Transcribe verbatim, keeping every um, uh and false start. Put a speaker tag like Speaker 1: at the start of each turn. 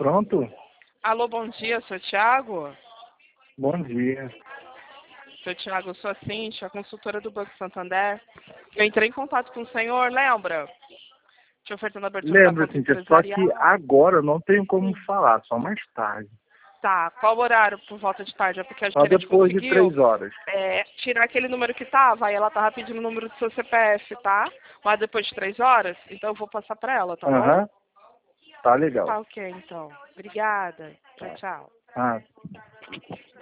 Speaker 1: Pronto?
Speaker 2: Alô, bom dia, seu Thiago?
Speaker 1: Bom dia.
Speaker 2: Seu Thiago, eu sou a Cíntia, consultora do Banco Santander. Eu entrei em contato com o senhor, lembra? Te ofertando a abertura da
Speaker 1: Lembra,
Speaker 2: conta
Speaker 1: Cíntia, só que
Speaker 2: empresarial.
Speaker 1: agora eu não tenho como falar, só mais tarde.
Speaker 2: Tá, qual horário por volta de tarde? É porque a
Speaker 1: Só
Speaker 2: gerente
Speaker 1: depois de
Speaker 2: conseguiu
Speaker 1: três horas.
Speaker 2: é, tirar aquele número que tava, aí ela tava pedindo o número do seu C P F, tá? Mas depois de três horas, então eu vou passar pra ela, tá bom?
Speaker 1: Aham, tá legal.
Speaker 2: Tá ok, então. Obrigada. Tchau,
Speaker 1: Tá.
Speaker 2: tchau.
Speaker 1: Ah.